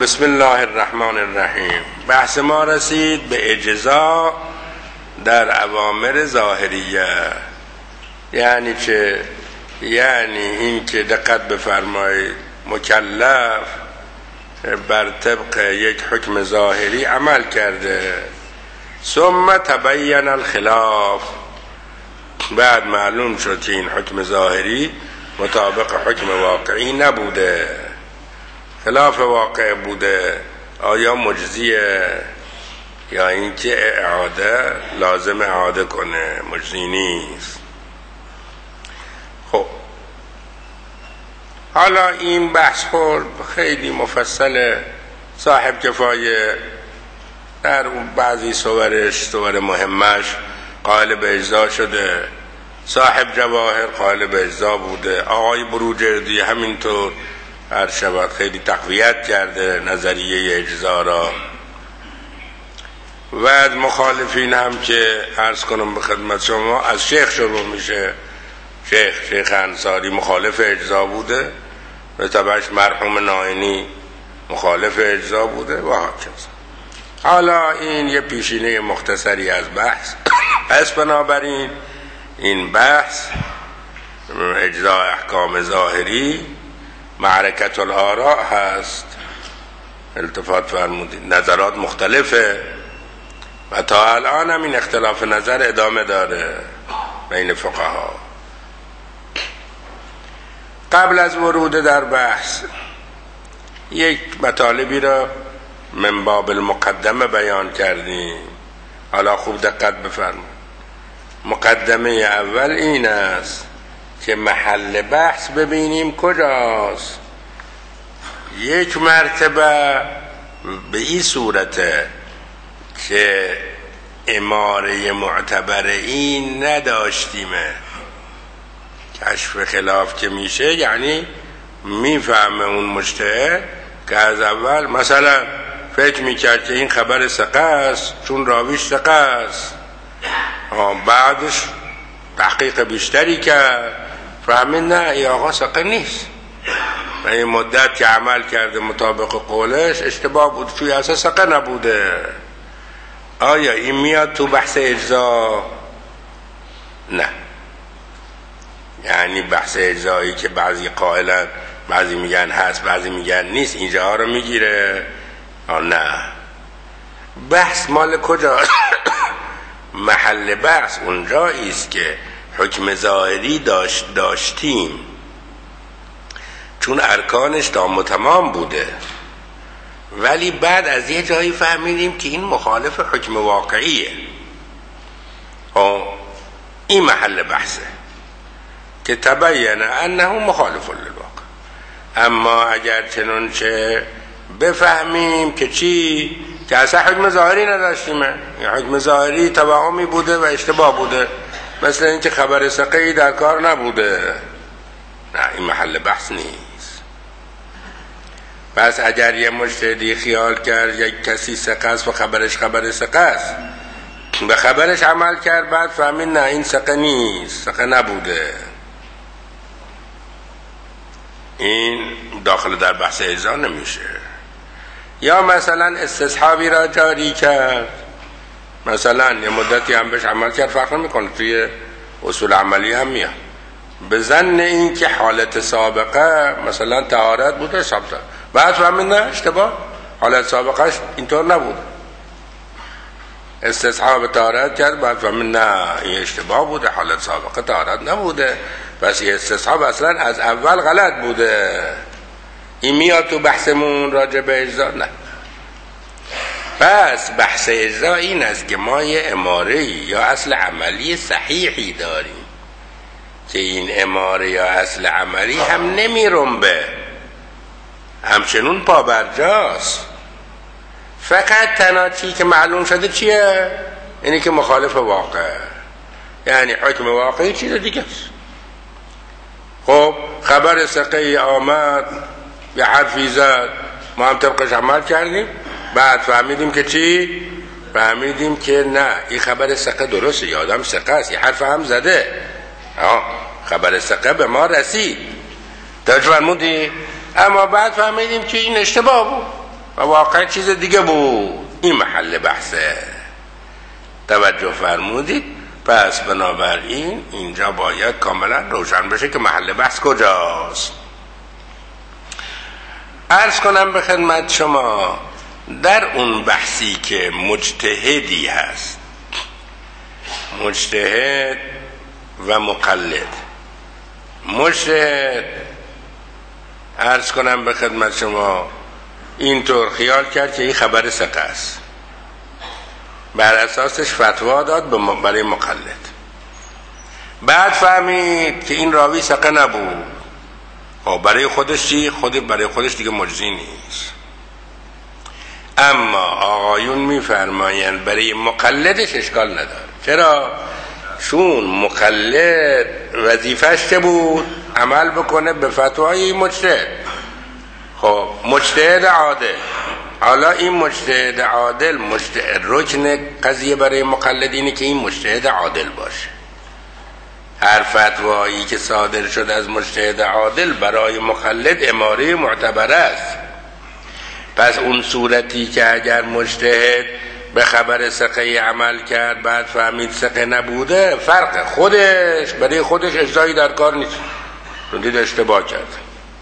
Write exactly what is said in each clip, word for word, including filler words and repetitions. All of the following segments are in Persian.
بسم الله الرحمن الرحیم. بحث ما رسید به اجزا در اوامر ظاهریه. یعنی چه؟ یعنی این که دقت بفرمایید مکلف بر طبق یک حکم ظاهری عمل کرده، ثم تبین الخلاف، بعد معلوم شد که این حکم ظاهری مطابق حکم واقعی نبوده، خلاف واقع بوده. آیا مجزیه یا اینکه اعاده لازم اعاده کنه؟ مجزی نیست. خب حالا این بحث خورد خیلی مفصله، صاحب کفایه در بعضی صورش صور مهمش قائل به اجزا شده، صاحب جواهر قائل به اجزا بوده، آقای بروجردی همینطور هر شود خیلی تقویت کرده نظریه اجزا را. و از مخالفین هم که عرض کنم به خدمت شما از شیخ شروع میشه. شیخ شیخ انصاری مخالف اجزا بوده، به تبعش مرحوم نائینی مخالف اجزا بوده و هاکذا. حالا این یه پیشینه مختصری از بحث پس بنابراین این بحث اجزا احکام ظاهری معرکت الآراء هست. التفات فرمودید نظرات مختلفه و تا الان هم این اختلاف نظر ادامه داره بین فقها. قبل از ورود در بحث یک مطالبی را من باب المقدمه بیان کردیم. حالا خوب دقت بفرمایید. مقدمه اول این است که محل بحث ببینیم کجاست. یک مرتبه به این صورته که اماره معتبر این نداشتیمه. کشف خلاف که میشه یعنی میفهمه اون مجتهد که از اول مثلا فکر میکرد که این خبر ثقه است چون راویش ثقه است، بعدش تحقیق بیشتری کرد فهمید نه ای آقا ثقه نیست و این مدت که عمل کرده مطابق قولش اشتباه بود، توی اصلا ثقه نبوده. آیا این میاد تو بحث اجزا؟ نه. یعنی بحث اجزایی که بعضی قائلن بعضی میگن هست بعضی میگن نیست اینجا رو میگیره؟ نه. بحث مال کجا؟ محل بحث اونجایی است که حکم ظاهری داشت داشتیم چون ارکانش تام و تمام بوده، ولی بعد از یه جایی فهمیدیم که این مخالف حکم واقعیه. این محل بحثه که تبین انه مخالف للواقع. اما اگر چنانچه بفهمیم که چی؟ که اصلا حکم ظاهری نداشتیم، حکم ظاهری توهمی بوده و اشتباه بوده، مثل اینکه خبر ثقه‌ای در کار نبوده. نه، این محل بحث نیست. پس اگر یه مجتهدی خیال کرد یک کسی ثقه است و خبرش خبر ثقه است، به خبرش عمل کرد بعد فهمید نه این ثقه نیست، ثقه نبوده، این داخل در بحث اجزا نمیشه. یا مثلا استصحابی را جاری کرد، مثلا یه مدتی هم بهش عمل کرد فرق نمیکنه، توی اصول عملی هم میاد، به ظن این که حالت سابقه مثلا طهارت بوده ثابت، بعد فهمید نه اشتباه، حالت سابقهش اینطور نبود، استصحاب طهارت کرد بعد فهمید نه این اشتباه بوده، حالت سابقه طهارت نبوده، پس این استصحاب اصلا از اول غلط بوده. این میاد تو بحثمون راجع به اجزا؟ نه. پس بحث اجزا این است که ما یه اماره یا اصل عملی صحیحی داریم که این اماره یا اصل عملی هم نمیرنبه، همچنون پابرجاست. فقط تنها چی که معلوم شده چیه؟ اینی که مخالف واقع، یعنی حکم واقعی چیز دیگه است. خب خبر ثقه‌ای آمد یه حرفی زد، ما هم طبقش عمل کردیم، بعد فهمیدیم که چی؟ فهمیدیم که نه این خبر ثقه درسته، یه آدم ثقه است، یه حرف هم زده، آه خبر ثقه به ما رسید، توجه فرمودی؟ اما بعد فهمیدیم که این اشتباه بود، و واقعا چیز دیگه بود. این محل بحثه. توجه فرمودید؟ پس بنابراین اینجا باید کاملا روشن بشه که محل بحث کجاست. عرض کنم به خدمت شما در اون بحثی که مجتهدی هست، مجتهد و مقلد. مجتهد عرض کنم به خدمت شما اینطور خیال کرد که این خبر ثقه است، بر اساسش فتوا داد برای مقلد. بعد فهمید که این راوی ثقه نبود، خب برای خودش چی؟ خود برای خودش دیگه مجزی نیست. اما آقایون میفرمایند برای مقلدش اشکال نداره. چرا؟ چون مقلد وظیفش چه بود؟ عمل بکنه به فتوای مجتهد. خب مجتهد عادل، حالا این مجتهد عادل، مجتهد رکن قضیه برای مقلد اینه که این مجتهد عادل باشه. هر فتوایی که صادر شد از مجتهد عادل برای مقلد اماره معتبر است. پس اون صورتی که اگر مجتهد به خبر ثقه عمل کرد بعد فهمید ثقه نبوده، فرق خودش برای خودش اجزایی در کار نیست، چون دید اشتباه کرد.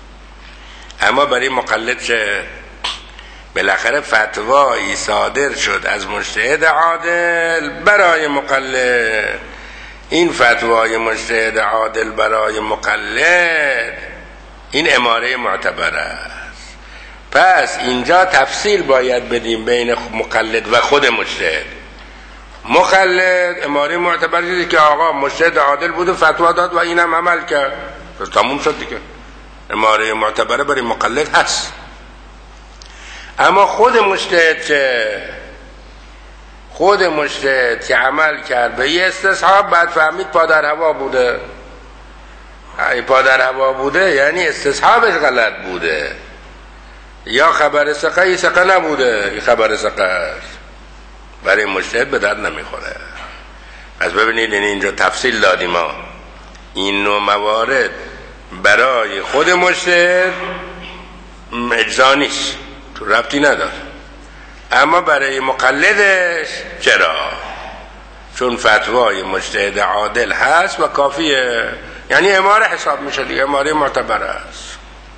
اما برای مقلد چه؟ بالاخره فتوایی صادر شد از مجتهد عادل برای مقلد. این فتوای مجتهد عادل برای مقلد این اماره معتبر است. پس اینجا تفصیل باید بدیم بین مقلد و خود مجتهد. مقلد اماره معتبر دیدی که آقا مجتهد عادل بود و فتوا داد و اینم عمل کرد، پس تموم شد دیگه. اماره معتبره برای مقلد هست. اما خود مجتهد چه؟ خود مجتهد که عمل کرد به یه استصحاب، بعد فهمید پا در هوا بوده. ای پا در هوا بوده یعنی استصحابش غلط بوده، یا خبر ثقه ای ثقه نبوده، این خبر ثقه است، برای مجتهد به درد نمیخوره. پس ببینید این اینجا تفصیل دادیم ما این نوع موارد برای خود مجتهد اجزا نیست، تو ربطی نداره. اما برای مقلدش چرا؟ چون فتوای مجتهد عادل هست و کافیه، یعنی اماره حساب میشه دیگه، اماره معتبر است.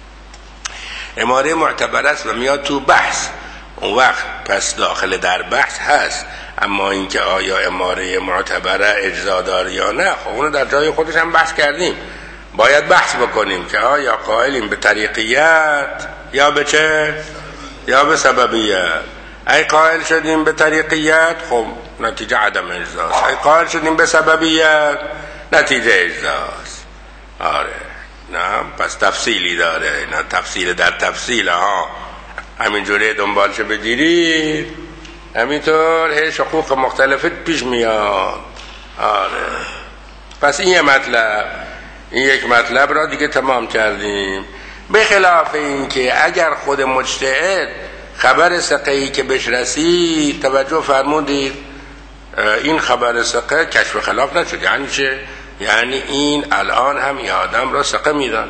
اماره معتبر است و میاد تو بحث، اون وقت پس داخل در بحث هست. اما اینکه آیا اماره معتبره اجزا داره یا نه، خب اونو در جای خودش هم بحث کردیم. باید بحث بکنیم که آیا قائلیم به طریقیت یا به چه؟ یا به سببیت. ای قائل شدیم به طریقیت، خب نتیجه عدم اجزاست. ای قائل شدیم به سببیت، نتیجه اجزاست. آره نه، پس تفصیلی داره، نه تفصیل در تفصیل ها. همینجوری دنبالش بگیرید همینطور هی شقوق مختلفت پیش میاد. آره پس این یه مطلب، این یک مطلب را دیگه تمام کردیم. به خلاف این که اگر خود مجتهد خبر ثقه‌ای که بهش رسید، توجه فرمودید این خبر ثقه کشف خلاف نشد. یعنی چه؟ یعنی این الان هم این آدم را ثقه میدن،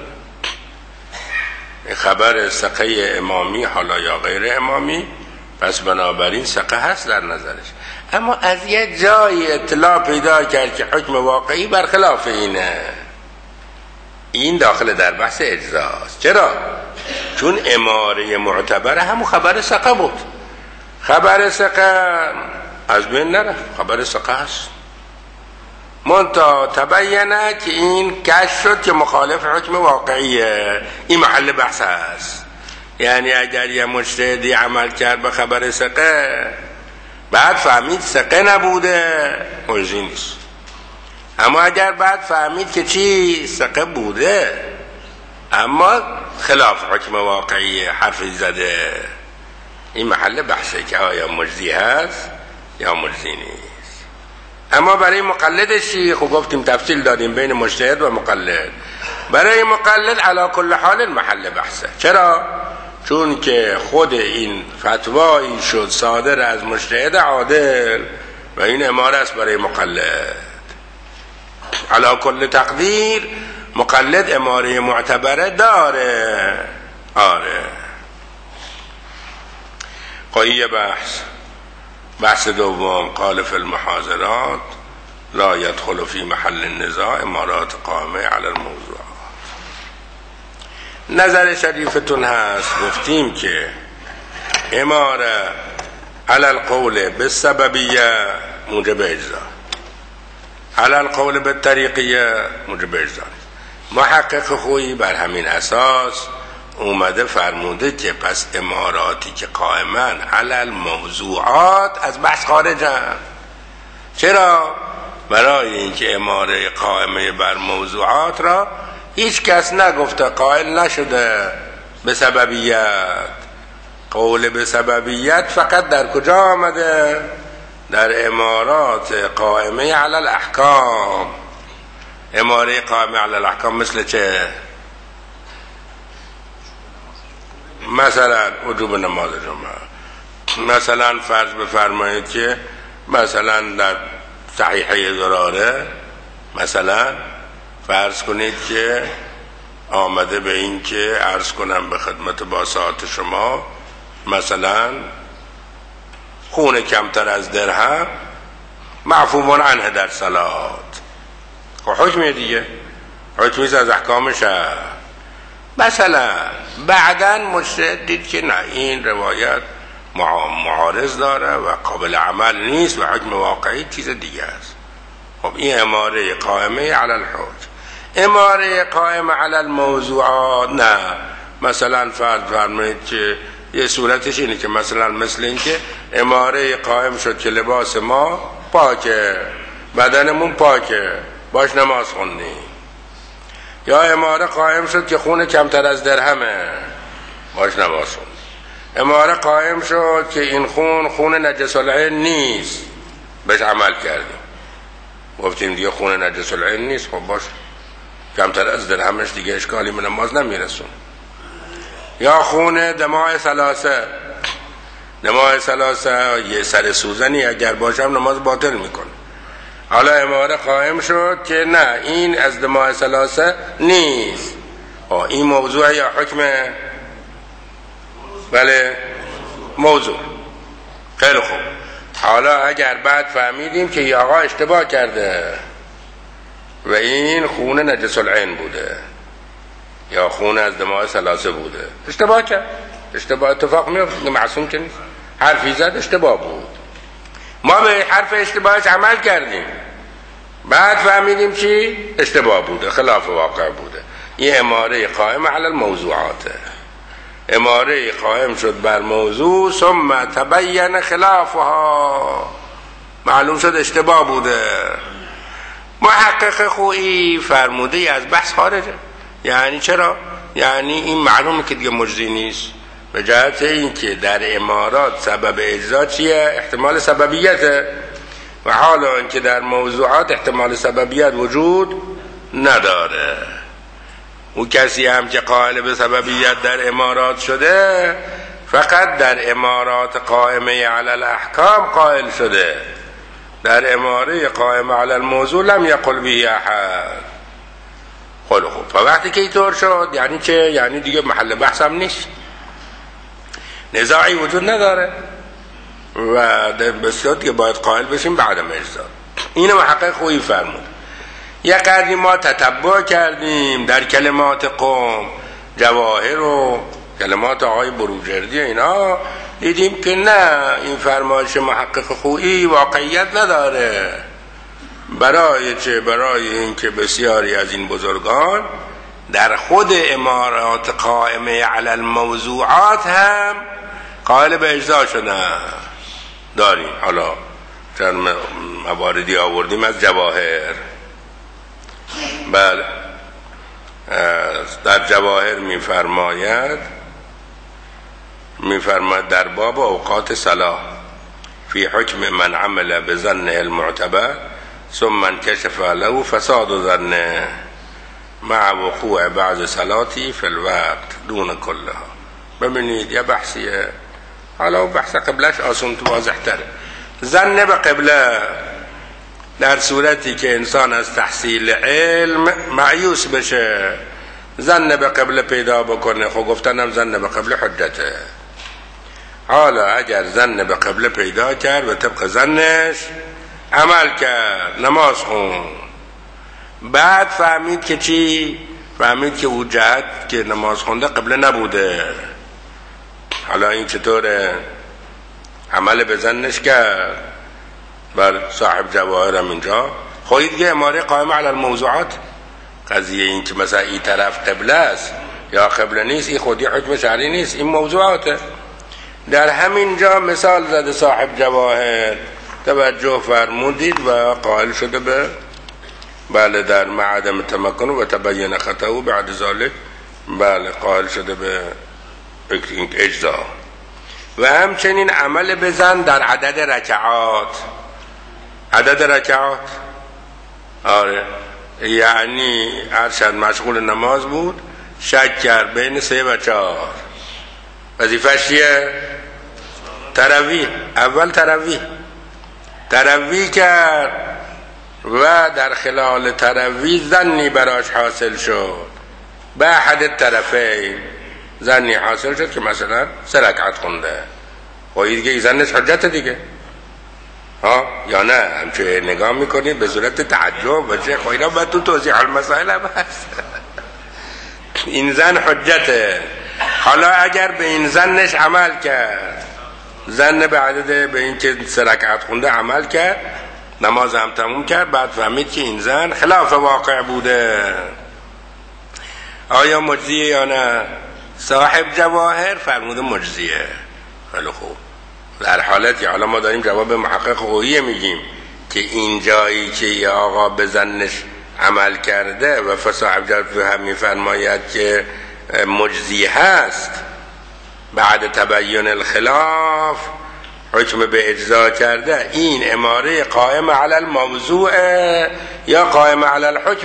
خبر ثقه امامی حالا یا غیر امامی، پس بنابراین ثقه هست در نظرش. اما از یه جای اطلاع پیدا کرد که حکم واقعی برخلاف اینه، این داخل در بحث اجزاست. چرا؟ چون اماره معتبر همون خبر ثقه بود. خبر ثقه از بین نرفت، خبر ثقه هست. منتها تبینه که این کشف شد که مخالف حکم واقعیه، این محل بحث هست. یعنی اگر یه مجتهدی عمل کرد به خبر ثقه بعد فهمید ثقه نبوده، مجزی نیست. اما اگر بعد فهمید که چی؟ ثقه بوده اما خلاف حکم واقعی حرفی زده، این محل بحثه که آیا مجزی هست یا مجزی نیست. اما برای مقلدشی خب گفتیم تفصیل دادیم بین مجتهد و مقلد. برای مقلد علی کل حال محل بحثه. چرا؟ چون که خود این فتوایی شد صادر از مجتهد عادل و این اماره است برای مقلد. علی کل تقدیر مقلد اماره معتبره داره. آره قایه بحث بحث دوم قال فی المحاضرات لا يدخل فی محل النزاع امارات قائمه علی الموضوع. نظر شریفتون هست گفتیم که اماره علی القول بالسببیه موجب اجزا، علی القول بالطریقیه موجب اجزا. محقق خویی بر همین اساس اومده فرموده که پس اماراتی که قائمن علی الموضوعات از بحث خارجن. چرا؟ برای اینکه اماره قائمه بر موضوعات را هیچ کس نگفته، قائل نشده به سببیت. قول به سببیت فقط در کجا آمده؟ در امارات قائمه علی الاحکام. اماره قائمه علی الاحکام مثل چه؟ مثلا وجوب نماز جمعه. مثلا فرض بفرمایید که مثلا در صحیحه ضراره مثلا فرض کنید که آمده به این که عرض کنم به خدمت با ساعت شما مثلا خون کمتر از درهم معفو عنه در صلات. خب حکمیه دیگه، حکمیست از احکامش. مثلا بعداً مجتهد دید که نه این روایت معارض داره و قابل عمل نیست و حکم واقعی چیز دیگه است. خب این اماره قائمه علی الحج. اماره قائمه علی الموضوعات نه. مثلا فرض فرمایید که یه صورتش اینه که مثلا مثل این که اماره قائم شد که لباس ما پاکه، بدنمون پاکه، باش نماز خوندیم. یا اماره قائم شد که خون کمتر از درهمه، باش نماز خوندیم. اماره قائم شد که این خون خون نجس العین نیست، بهش عمل کردیم، گفتیم دیگه خون نجس العین نیست، خب باش کمتر از درهمش دیگه اشکالی به نماز نمیرسون. یا خون دماء ثلاثه، دماء ثلاثه یه سر سوزنی اگر باشم نماز باطل میکنه. حالا اماره قائم شد که نه این از دماء ثلاثه نیست. این موضوع یا حکمه؟ بله موضوع. خیلی خوب. حالا اگر بعد فهمیدیم که این آقا اشتباه کرده و این خون نجس العین بوده یا خون از دماء ثلاثه بوده، اشتباه کرد، اشتباه اتفاق میفته، معصوم که نیست، حرفی زد اشتباه بود، ما به حرف اشتباهش عمل کردیم، بعد فهمیدیم چی؟ اشتباه بوده، خلاف واقع بوده. این اماره قائم علی الموضوعاته. اماره قائم شد بر موضوع ثم تبین خلافها، معلوم شد اشتباه بوده. محقق خویی فرموده از بحث خارجه. یعنی چرا؟ یعنی این معلومه که دیگه مجزی نیست، به جهت این که در امارات سبب اجزا چیه؟ احتمال سببیته، و حالا اینکه در موضوعات احتمال سببیت وجود نداره. اون کسی هم که قائل به سببیت در امارات شده فقط در امارات قائمه علی الاحکام قائل شده، در اماره قائمه علی الموضوع لم یقل به احد. خیلی خوب. وقتی که اینطور شد یعنی چه؟ یعنی دیگه محل بحث هم نیست، نزاعی وجود نداره و در بسیار دیگه باید قائل بشیم بعدم اجزا. اینو محقق خویی فرمود. یه قدری ما تتبع کردیم در کلمات قوم، جواهر و کلمات آقای بروجردی اینا، دیدیم که نه، این فرمایش محقق خویی واقعیت نداره. برای چه؟ برای اینکه بسیاری از این بزرگان در خود امارات قائمه علی الموضوعات هم قائل به اجزا شدن. داریم حالا چند مواردی آوردیم از جواهر. بله در جواهر میفرماید میفرماید در باب اوقات صلاح فی حکم من عمل بظنه المعتبر ثم انکشف له فساد ظنه مع وقوع بعض صلاتی فی الوقت دون کلها. ببینید یه بحثیه، حالا بحث قبلش آسان تو واضح تره. ظن به قبله در صورتی که انسان از تحصیل علم مایوس بشه، ظن به قبله پیدا بکنه، خب گفتنم ظن به قبله حجته. حالا اگر زن به قبله پیدا کرد و طبق زنش عمل کرد، نماز خون، بعد فهمید که چی؟ فهمید که اون جهت که نماز خونده قبله نبوده، حالا این چطوره؟ عمل به زنش کرد. بر صاحب جواهر هم اینجا خواهی دیگه اماره قائم علی الموضوعات. قضیه این که مثلا این طرف قبله است یا قبله نیست، این خودی حکم شرعی نیست، این موضوعاته. در همین جا مثال زده صاحب جواهر، توجه فرمودید و قائل شده به بله در معدم تمکن و تبین خطأ بعد ذلك، بله قائل شده به اجزا. و همچنین عمل بزن در عدد رکعات. عدد رکعات آره، یعنی ارشد مشغول نماز بود، شک کرد بین سه و چهار، وظیفه‌اش چیه؟ تراویح. اول تراویح تراویح کرد و در خلال تراویح زنی براش حاصل شد، به احد طرفین زنی حاصل شد که مثلا سه رکعت خونده. خواهی دیگه زنش حجت دیگه، ها یا نه؟ همچون نگاه میکنید به صورت تعجب و چه خواهی را باید تو توضیح المسائل هم هست. این زن حجته. حالا اگر به این زنش عمل کرد، زن به عدد به این که سه رکعت خونده عمل کرد، نماز هم تموم کرد، بعد فهمید که این زن خلاف واقع بوده، آیا مجزیه یا نه؟ صاحب جواهر فرموده مجزیه. خیلی خوب. در حالتی حالا ما داریم جواب محقق حقوقی میگیم که این جایی که یه آقا به زنش عمل کرده و فصاحب جواهر هم میفرماید که مجزی هست، بعد تبین الخلاف حکم به اجزا کرده، این اماره قائم علی الموضوع یا قائم علی الحکم؟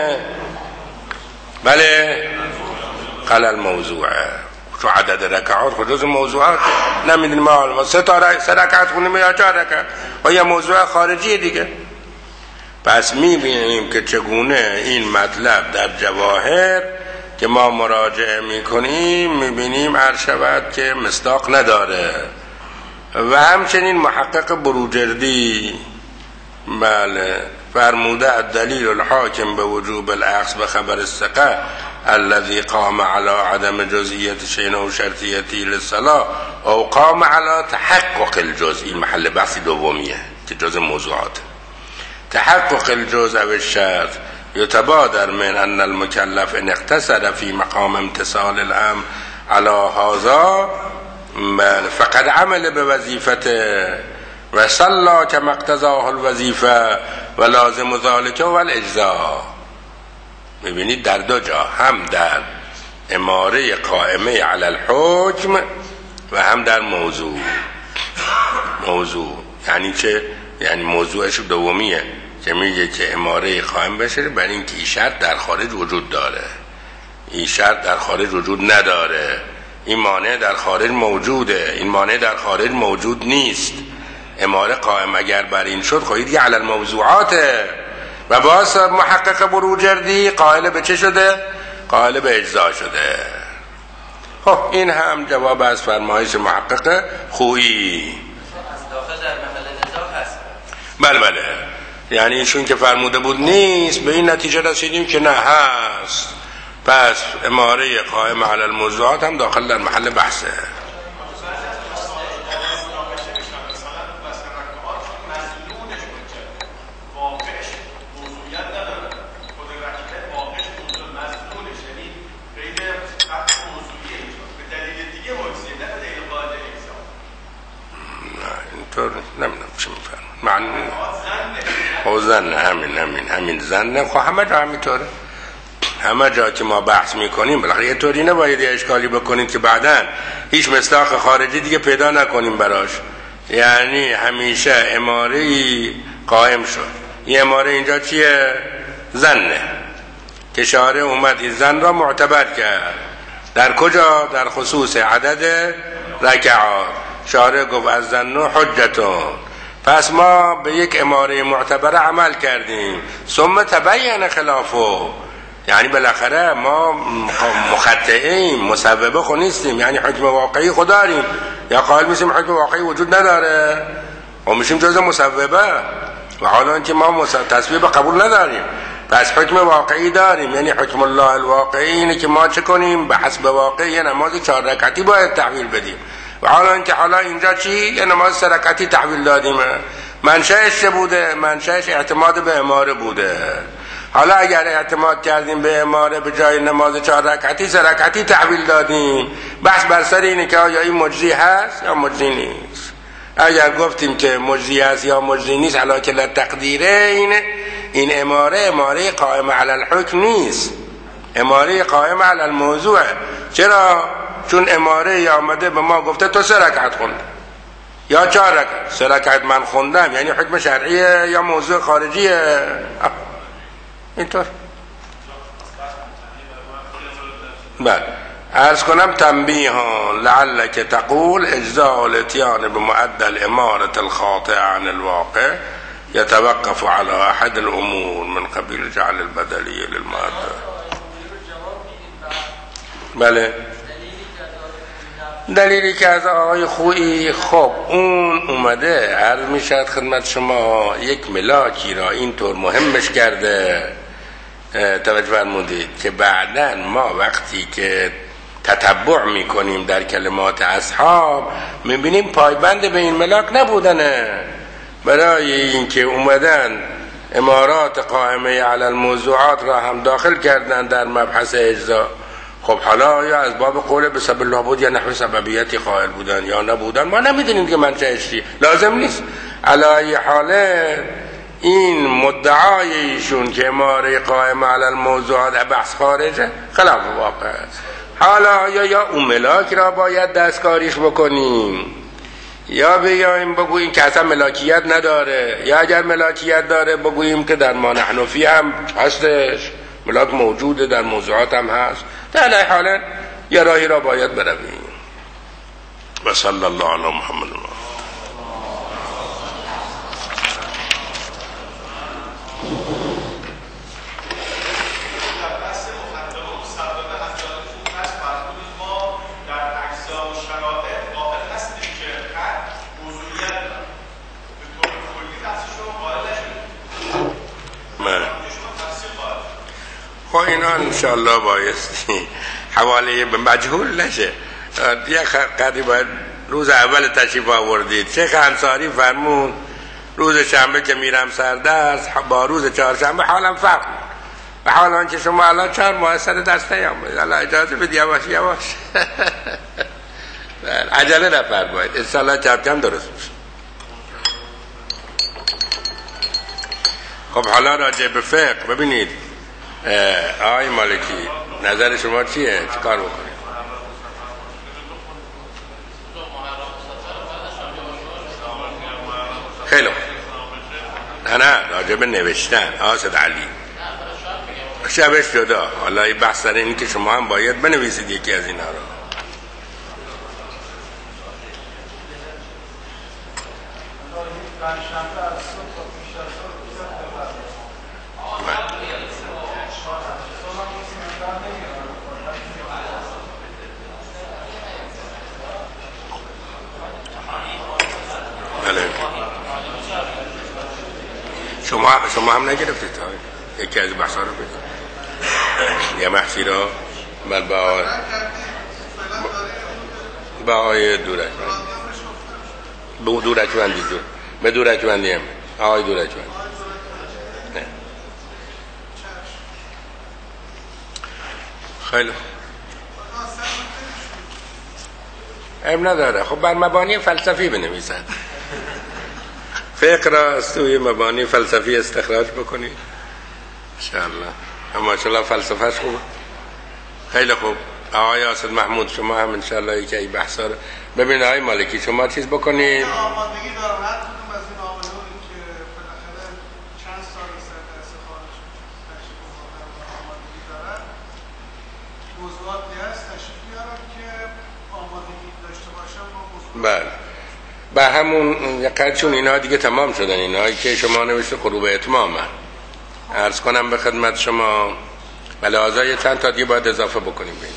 بله علی الموضوع. تو عدد رکعات خود موضوعات نمیدونیم ما سه تا سه رکعت خونیم یا چهار رکعت، و یا موضوع خارجی دیگه. پس میبینیم که چگونه این مطلب در جواهر که ما مراجعه میکنیم میبینیم عرشبت که مصداق نداره. و همچنین محقق بروجردی بله فرموده الدلیل الحاکم به وجوب الاخذ به خبر الثقه الذي قام على عدم جزئیت شیء و شرطیتی للصلاه او قام على تحقق الجزء. این محل بحث دومیه که جز موضوعات. تحقق الجزء و الشرط يتبادر من ان المكلف ان اقتصر في مقام امتثال الامر على هذا فقد عمل بوظيفته و صلى كما اقتضاه الوظيفه و لازم ذلك و الاجزاء. میبینید در دو جا، هم در اماره قائمه علی الحکم و هم در موضوع. موضوع یعنی چه؟ یعنی موضوعش دومیه که میگه که اماره قائم بشه برای اینکه این شرط در خارج وجود داره، این شرط در خارج وجود نداره، این مانع در خارج موجوده، این مانع در خارج موجود نیست. اماره قائم اگر بر این شد خواهید که علی الموضوعاته. و باز محقق بروجردی قائل به چه شده؟ قائل به اجزا شده. خب این هم جواب از فرمایش محقق خویی. از داخل در محل نزاع هست. بله بله، یعنی ایشون که فرموده بود نیست، به این نتیجه رسیدیم که نه هست. پس اماره قائم علی الموضوعات هم داخل در محل بحثه. نمیدونم چی میفرم من او زن همین همین همین زن خب همه جا همینطوره. همه جا که ما بحث میکنیم بالاخره یه طوری نباید یه اشکالی بکنید که بعداً هیچ مصداق خارجی دیگه پیدا نکنیم براش. یعنی همیشه اماره‌ای قائم شد. این اماره اینجا چیه؟ زنه که شارع اومد این زن را معتبر کرد. در کجا؟ در خصوص عدد رکعات. شارع گفت از زن حجتون. پس ما به یک اماره معتبر عمل کردیم، ثم تبین خلافه. یعنی بالاخره ما مخطئیم، مسببه خو نیستیم، یعنی حکم واقعی خو داریم، یا قائل میشیم حکم واقعی وجود نداره و میشیم جزء مسببه، و حالا اینکه ما تسبیب قبول نداریم پس حکم واقعی داریم، یعنی حکم الله الواقعی اینه که ما چه کنیم؟ به حسب واقع یه نماز چهار رکعتی باید تحویل بدیم، و حالا اینکه حالا اینجا چی؟ یه نماز سه رکعتی تحویل دادیم، منشأش چه بوده؟ منشأش اعتماد به اماره بوده. حالا اگر اعتماد کردیم به اماره به جای نماز چهار رکعتی سه رکعتی تحویل دادیم، بحث بر سر اینه که آیا این مجزی هست یا مجزی نیست. اگر گفتیم که مجزی هست یا مجزی نیست علی کل تقدیره، این این اماره اماره قائم علی الحکم نیست، اماره قائم علی الموضوع. چرا؟ چون اماره آمده به ما گفته تو سه رکعت خوند یا چهار رکعت، سه رکعت من خوندم، یعنی حکم شرعیه یا موضوع خارجیه؟ اینطور. بله عرض کنم تنبیها لعلک تقول اجزاء الاتیان بمعدل امارة الخاطئ عن الواقع يتوقف على احد الامور من قبیل جعل البدلیه للمعدل. بله دلیلی که از آقای خویی خب اون اومده عرض می شد خدمت شما یک ملاکی را اینطور مهمش کرده، توجه فرمودید که بعداً ما وقتی که تتبع می کنیم در کلمات اصحاب می بینیم پایبند به این ملاک نبودنه، برای اینکه اومدن امارات قائمه علی الموضوعات را هم داخل کردن در مبحث اجزا. خب حالا یا از باب قول به سبب الله بود یا نحو سببیتی قائل بودن یا نبودن، ما نمیدونیم که منشأش چیه، لازم نیست. علی حاله این مدعای ایشون که اماره قائم علی الموضوعات بحث خارجه خلاف واقع است. حالا یا یا اون ملاک را باید دستکاریش بکنیم یا بیایم بگوییم که اصلا ملاکیت نداره، یا اگر ملاکیت داره بگوییم که در ما نحنفی هم هستش، ملاک موجوده در موضوعات هم هست. در هر حال یه راهی را باید برویم. و صلی الله علی محمد. خب اینا انشاءالله بایستی حواله به مجهول نشه. یک قدری باید روز اول تشریف آوردید. شیخ انصاری فرمون روز شنبه که میرم سردرس با روز چهارشنبه حالم فرق و حالا که شما الان چهار ماه سر درس نیامید، الان اجازه بدید یواش یواش عجله نفرمایید، انشاءالله کم کم درست میشه. خب حالا راجع به فقه ببینید آقای مالکی نظر شما چیه؟ چه کار بکنید؟ خیلی نه نه راجع به نوشتن آسد علی شبش جدا. حالا این بحث سر اینی که شما هم باید بنویسید یکی از اینا رو. شما شما هم نگرفتید یکی از بحثا رو بگید یه بحثی را بل با آقای با آقای دورک به دورک بندی دور به دورک بندی هم آقای دورک بندی نه خیلی ام نداره. خب بر مبانی فلسفی بنویسن، فقه را از توی مبانی فلسفی استخراج بکنید انشاءالله. اما انشاءالله فلسفهش خوب. خیلی خوب. آقای آسد محمود شما هم انشاءالله یکی ای بحثا رو ببینید. آقای مالکی شما چیز بکنید. آمادگی دارم هر کدوم از این عاملانی که بالاخره چند سال سر دست خارج تشریف آمادگی دارن موضوعاتی هست تشریف بیارم که آمادگی داشته باشم ما موضوع. بله به همون یقید چون اینا دیگه تمام شدن، اینایی که شما نوشته غروب اتمام. عرض کنم به خدمت شما و لحاظا یه چند تا دیگه باید اضافه بکنیم به اینا.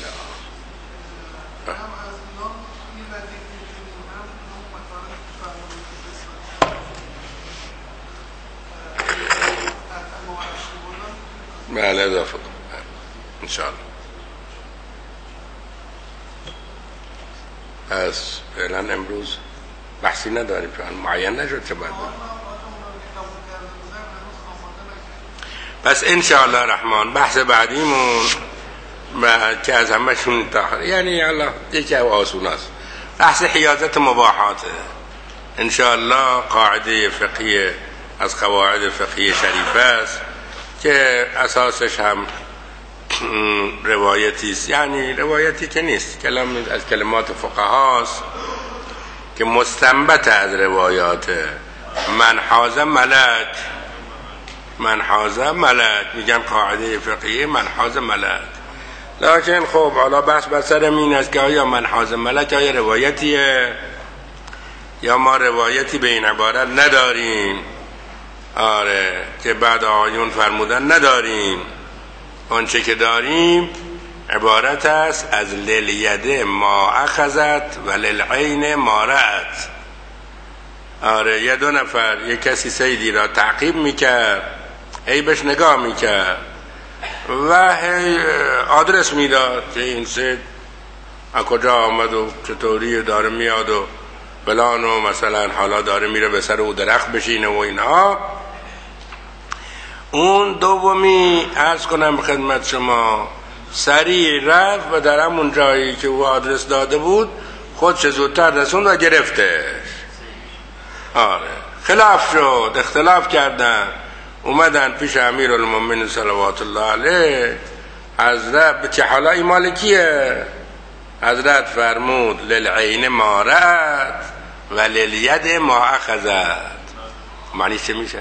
بله اضافه کنیم انشاءالله. پس فعلا امروز بحثی نداریم، فعلا معین نشد چه باید بود. پس انشاءالله رحمان بحث بعدیمون که از همشون تاخر، یعنی الله یکی او آسون است، بحث حیازت مباحاته انشاءالله. قاعده فقهی از قواعد فقهی شریفه است که اساسش هم روایتی است، یعنی روایتی که نیست، کلام از کلمات فقهاست که مستنبت از روایات. من حاز ملک، من حاز ملک، میگن قاعده فقهی من حاز ملک. لکن خب حالا بحث بر سر این است که آیا من حاز ملک آیا روایتیه یا ما روایتی به این عبارت نداریم. آره که بعد آیون فرمودن نداریم، آنچه که داریم عبارت است از للیده ما اخذت و للعین ما رأت. آره یه دو نفر یک کسی سیدی را تعقیب میکرد، هی بهش نگاه میکرد و هی آدرس میداد که این سید از کجا آمد و چطوری داره میاد و فلان و مثلا حالا داره میره به سر او درخت بشینه و اینها. اون دومی عرض کنم به خدمت شما سریع رفت و در همون جایی که او آدرس داده بود خودش زودتر رسوند و گرفتش. آره خلاف شد، اختلاف کردن، اومدن پیش امیرالمومنین صلوات الله علیه. حضرت که حالا این مالکیه، حضرت فرمود للعین ما رأت و للید ما اخذت. معنی چه میشه؟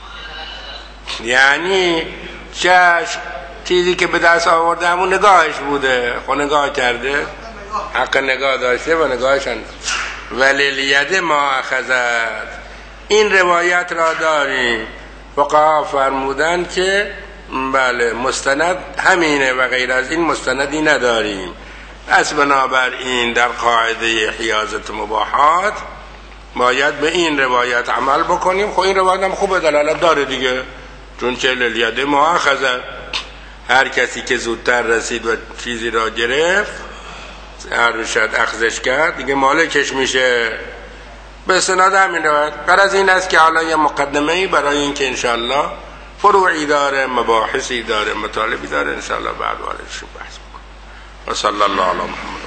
یعنی چشم چیزی که به دست آورده همون نگاهش بوده، خود نگاه کرده، حق نگاه داشته و نگاهش اند. وللید ما اخذت. این روایت را داریم. فقها فرمودن که بله مستند همینه و غیر از این مستندی نداریم. پس بنابراین در قاعده حیازت مباحات باید به این روایت عمل بکنیم. خب این روایت هم خوب دلالت داره دیگه، چون چه للید ما اخذت، هر کسی که زودتر رسید و چیزی را گرفت هر شد اخذش کرد دیگه مالکش میشه. به استناد همین روایت. غرض این است که حالا یه مقدمه‌ای برای این که انشاءالله فروعی داره، مباحثی داره، مطالبی داره، انشاءالله بعد واردش بحث بکنیم. و صلی الله علی محمد.